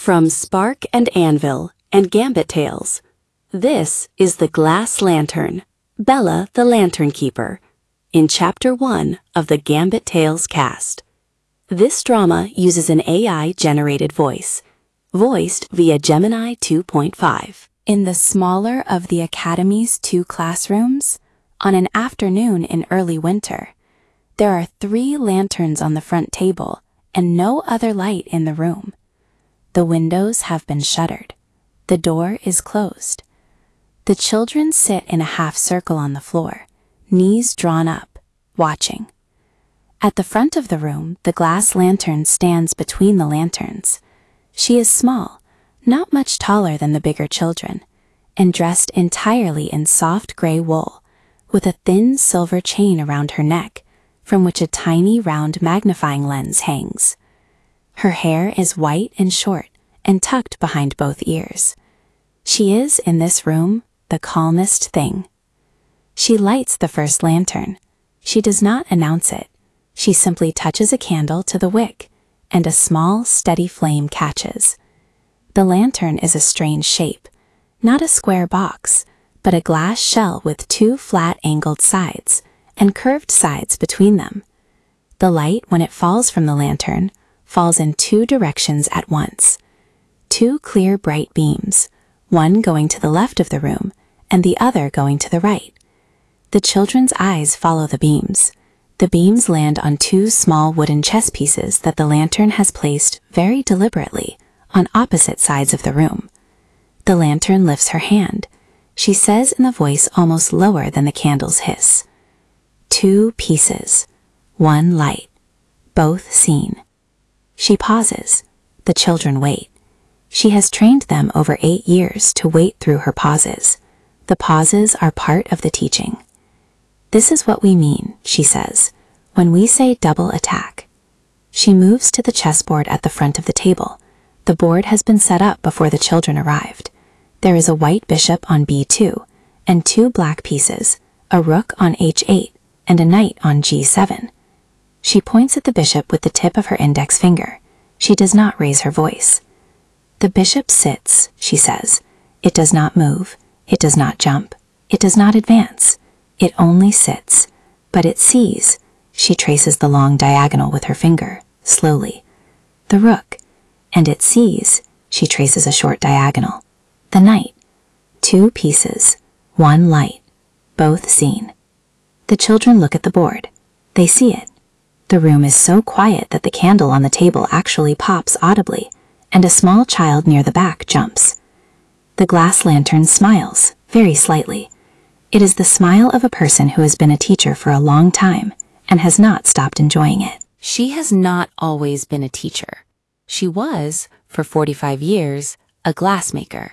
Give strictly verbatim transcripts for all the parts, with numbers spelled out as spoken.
From Spark and Anvil and Gambit Tales, this is The Glass Lantern, Bella the Lantern Keeper, in Chapter one of the Gambit Tales cast. This drama uses an A I-generated voice, voiced via Gemini two point five. In the smaller of the Academy's two classrooms, on an afternoon in early winter, there are three lanterns on the front table and no other light in the room. The windows have been shuttered. The door is closed. The children sit in a half circle on the floor, knees drawn up, watching. At the front of the room, the glass lantern stands between the lanterns. She is small, not much taller than the bigger children, and dressed entirely in soft gray wool, with a thin silver chain around her neck, from which a tiny round magnifying lens hangs. Her hair is white and short and tucked behind both ears. She is, in this room, the calmest thing. She lights the first lantern. She does not announce it. She simply touches a candle to the wick, and a small, steady flame catches. The lantern is a strange shape, not a square box, but a glass shell with two flat angled sides and curved sides between them. The light, when it falls from the lantern, falls in two directions at once. Two clear, bright beams, one going to the left of the room and the other going to the right. The children's eyes follow the beams. The beams land on two small wooden chess pieces that the lantern has placed very deliberately on opposite sides of the room. The lantern lifts her hand. She says in a voice almost lower than the candle's hiss, "Two pieces, one light, both seen." She pauses. The children wait. She has trained them over eight years to wait through her pauses. The pauses are part of the teaching. "This is what we mean," she says, "when we say double attack." She moves to the chessboard at the front of the table. The board has been set up before the children arrived. There is a white bishop on B two, and two black pieces, a rook on H eight, and a knight on G seven. She points at the bishop with the tip of her index finger. She does not raise her voice. "The bishop sits," she says. "It does not move. It does not jump. It does not advance. It only sits. But it sees." She traces the long diagonal with her finger, slowly. "The rook. And it sees." She traces a short diagonal. "The knight. Two pieces, one light, both seen." The children look at the board. They see it. The room is so quiet that the candle on the table actually pops audibly, and a small child near the back jumps. The glass lantern smiles, very slightly. It is the smile of a person who has been a teacher for a long time and has not stopped enjoying it. She has not always been a teacher. She was, for forty-five years, a glassmaker.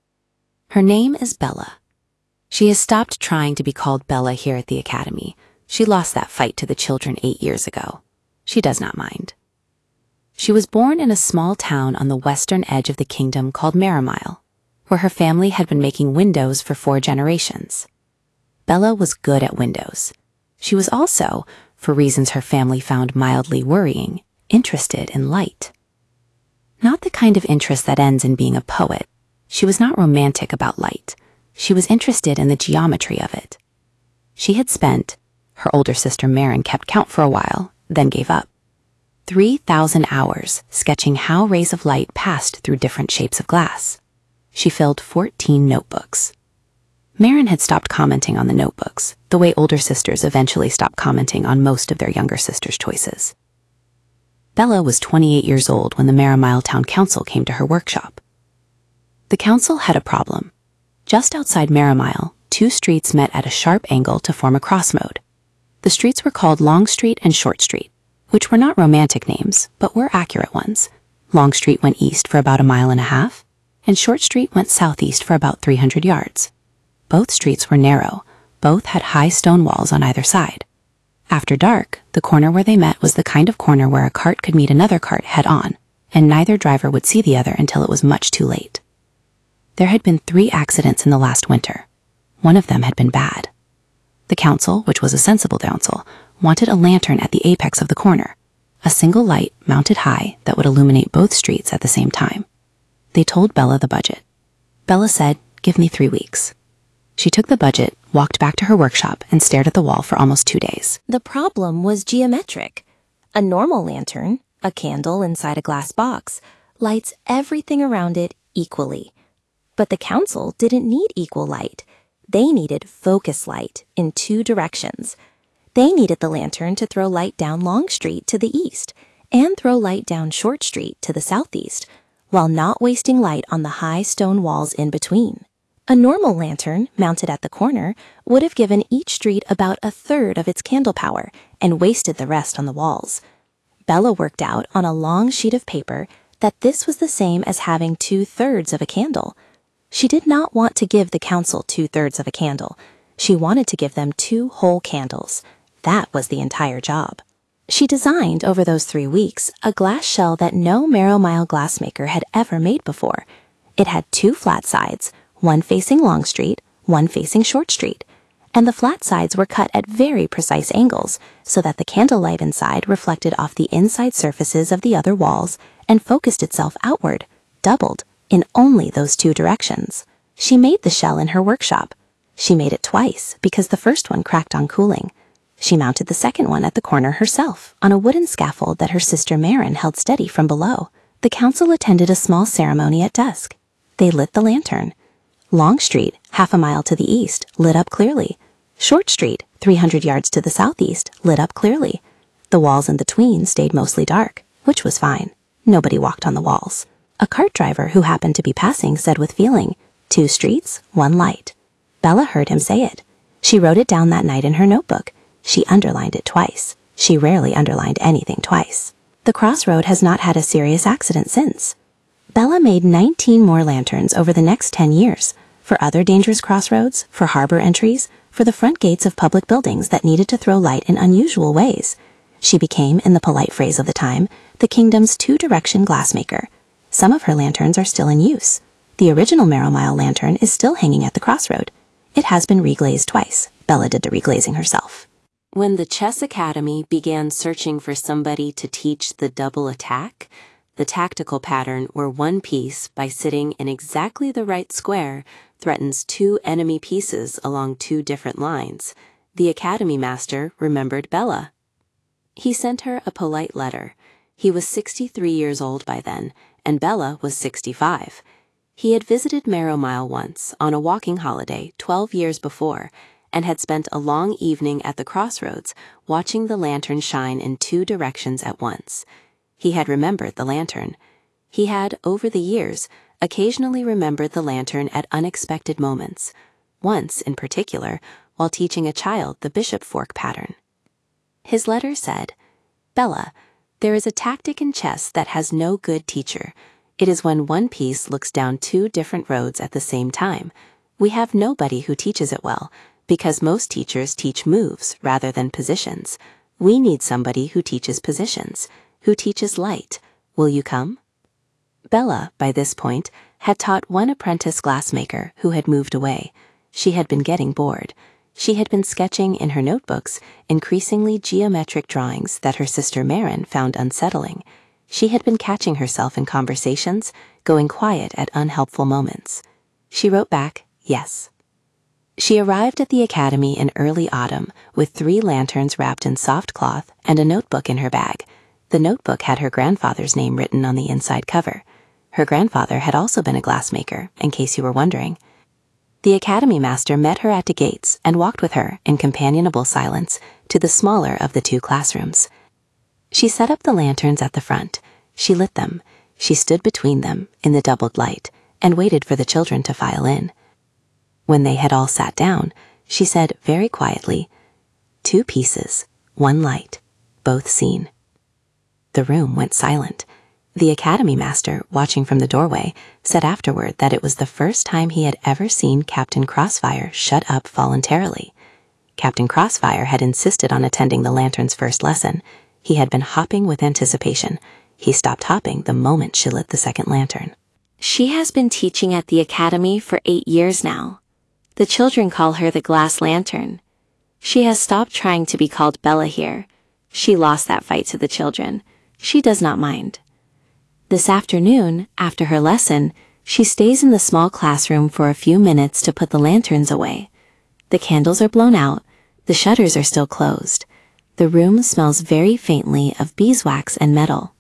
Her name is Bella. She has stopped trying to be called Bella here at the Academy. She lost that fight to the children eight years ago. She does not mind. She was born in a small town on the western edge of the kingdom called Merimile, where her family had been making windows for four generations. Bella was good at windows. She was also, for reasons her family found mildly worrying, interested in light. Not the kind of interest that ends in being a poet. She was not romantic about light. She was interested in the geometry of it. She had spent, her older sister Marin kept count for a while, then gave up, three thousand hours sketching how rays of light passed through different shapes of glass. She filled fourteen notebooks. Marin had stopped commenting on the notebooks, the way older sisters eventually stopped commenting on most of their younger sisters' choices. Bella was twenty-eight years old when the Merimile Town Council came to her workshop. The council had a problem. Just outside Merimile, two streets met at a sharp angle to form a crossroad. The streets were called Long Street and Short Street, which were not romantic names, but were accurate ones. Long Street went east for about a mile and a half, and Short Street went southeast for about three hundred yards. Both streets were narrow. Both had high stone walls on either side. After dark, the corner where they met was the kind of corner where a cart could meet another cart head-on, and neither driver would see the other until it was much too late. There had been three accidents in the last winter. One of them had been bad. The council, which was a sensible council, wanted a lantern at the apex of the corner, a single light mounted high that would illuminate both streets at the same time. They told Bella the budget. Bella said, "Give me three weeks." She took the budget, walked back to her workshop, and stared at the wall for almost two days. The problem was geometric. A normal lantern, a candle inside a glass box, lights everything around it equally. But the council didn't need equal light. They needed focus light in two directions. They needed the lantern to throw light down Long Street to the east and throw light down Short Street to the southeast, while not wasting light on the high stone walls in between. A normal lantern, mounted at the corner, would have given each street about a third of its candle power and wasted the rest on the walls. Bella worked out on a long sheet of paper that this was the same as having two-thirds of a candle. She did not want to give the council two-thirds of a candle. She wanted to give them two whole candles. That was the entire job. She designed, over those three weeks, a glass shell that no Marrow-Mile glassmaker had ever made before. It had two flat sides, one facing Long Street, one facing Short Street, and the flat sides were cut at very precise angles so that the candlelight inside reflected off the inside surfaces of the other walls and focused itself outward, doubled, in only those two directions. She made the shell in her workshop. She made it twice because the first one cracked on cooling. She mounted the second one at the corner herself on a wooden scaffold that her sister Marin held steady from below. The council attended a small ceremony at dusk. They lit the lantern. Long Street, half a mile to the east, lit up clearly. Short Street, three hundred yards to the southeast, lit up clearly. The walls in between stayed mostly dark, which was fine. Nobody walked on the walls. A cart driver who happened to be passing said with feeling, "Two streets, one light." Bella heard him say it. She wrote it down that night in her notebook. She underlined it twice. She rarely underlined anything twice. The crossroad has not had a serious accident since. Bella made nineteen more lanterns over the next ten years, for other dangerous crossroads, for harbor entries, for the front gates of public buildings that needed to throw light in unusual ways. She became, in the polite phrase of the time, the kingdom's two-direction glassmaker. Some of her lanterns are still in use. The original Marrow-Mile lantern is still hanging at the crossroad. It has been reglazed twice. Bella did the reglazing herself. When the Chess Academy began searching for somebody to teach the double attack, the tactical pattern where one piece, by sitting in exactly the right square, threatens two enemy pieces along two different lines, the Academy Master remembered Bella. He sent her a polite letter. He was sixty-three years old by then, and Bella was sixty-five. He had visited Marrow-Mile once on a walking holiday twelve years before, and had spent a long evening at the crossroads watching the lantern shine in two directions at once. He had remembered the lantern. He had, over the years, occasionally remembered the lantern at unexpected moments, once, in particular, while teaching a child the bishop fork pattern. His letter said, "Bella, there is a tactic in chess that has no good teacher. It is when one piece looks down two different roads at the same time. We have nobody who teaches it well, because most teachers teach moves rather than positions. We need somebody who teaches positions, who teaches light. Will you come?" Bella, by this point, had taught one apprentice glassmaker who had moved away. She had been getting bored. She had been sketching in her notebooks increasingly geometric drawings that her sister Marin found unsettling. She had been catching herself in conversations, going quiet at unhelpful moments. She wrote back, yes. She arrived at the academy in early autumn with three lanterns wrapped in soft cloth and a notebook in her bag. The notebook had her grandfather's name written on the inside cover. Her grandfather had also been a glassmaker, in case you were wondering. The academy master met her at the gates and walked with her, in companionable silence, to the smaller of the two classrooms. She set up the lanterns at the front. She lit them. She stood between them, in the doubled light, and waited for the children to file in. When they had all sat down, she said very quietly, "Two pieces, one light, both seen." The room went silent. The academy master, watching from the doorway, said afterward that it was the first time he had ever seen Captain Crossfire shut up voluntarily. Captain Crossfire had insisted on attending the lantern's first lesson. He had been hopping with anticipation. He stopped hopping the moment she lit the second lantern. She has been teaching at the academy for eight years now. The children call her the Glass Lantern. She has stopped trying to be called Bella here. She lost that fight to the children. She does not mind. This afternoon, after her lesson, she stays in the small classroom for a few minutes to put the lanterns away. The candles are blown out, the shutters are still closed. The room smells very faintly of beeswax and metal.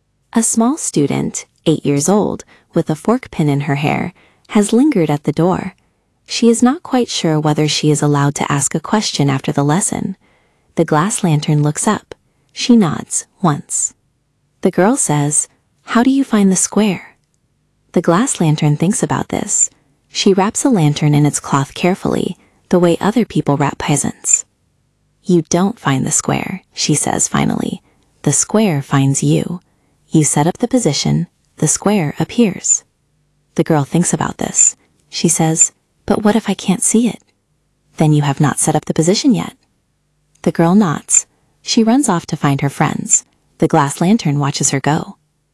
A small student, eight years old, with a fork pin in her hair, has lingered at the door. She is not quite sure whether she is allowed to ask a question after the lesson. The glass lantern looks up. She nods once. The girl says, "How do you find the square?" The glass lantern thinks about this. She wraps a lantern in its cloth carefully, the way other people wrap presents. "You don't find the square," she says finally. "The square finds you. You set up the position, the square appears." The girl thinks about this. She says, "But what if I can't see it?" "Then you have not set up the position yet." The girl nods. She runs off to find her friends. The glass lantern watches her go.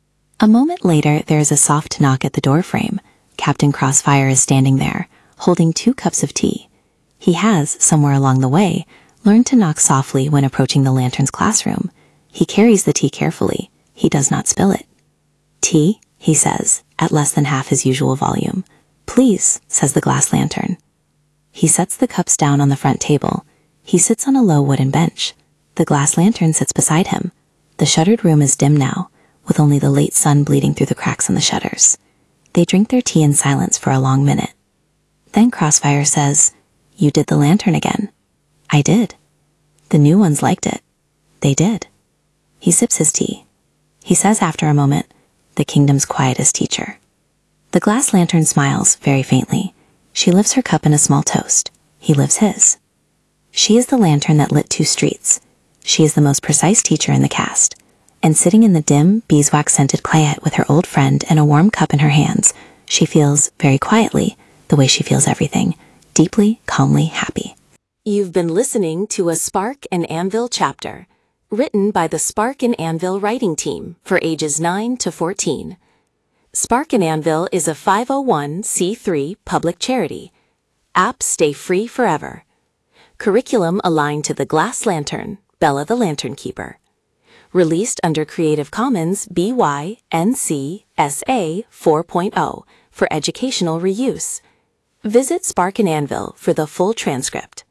A moment later, there is a soft knock at the doorframe. Captain Crossfire is standing there, holding two cups of tea. He has, somewhere along the way, learned to knock softly when approaching the lantern's classroom. He carries the tea carefully. He does not spill it. "Tea," he says, at less than half his usual volume. "Please," says the glass lantern. He sets the cups down on the front table. He sits on a low wooden bench. The glass lantern sits beside him. The shuttered room is dim now, with only the late sun bleeding through the cracks in the shutters. They drink their tea in silence for a long minute. Then Crossfire says, "You did the lantern again." "I did." "The new ones liked it." "They did." He sips his tea. He says after a moment, "The kingdom's quietest teacher." The glass lantern smiles very faintly. She lifts her cup in a small toast. He lifts his. She is the lantern that lit two streets. She is the most precise teacher in the cast. And sitting in the dim, beeswax-scented clayette with her old friend and a warm cup in her hands, she feels, very quietly, the way she feels everything, deeply, calmly happy. You've been listening to a Spark and Anvil chapter, written by the Spark and Anvil writing team for ages nine to fourteen. Spark and Anvil is a five oh one c three public charity. Apps stay free forever. Curriculum aligned to the Glass Lantern, Bella the Lantern Keeper. Released under Creative Commons B Y N C S A four point oh for educational reuse. Visit Spark and Anvil for the full transcript.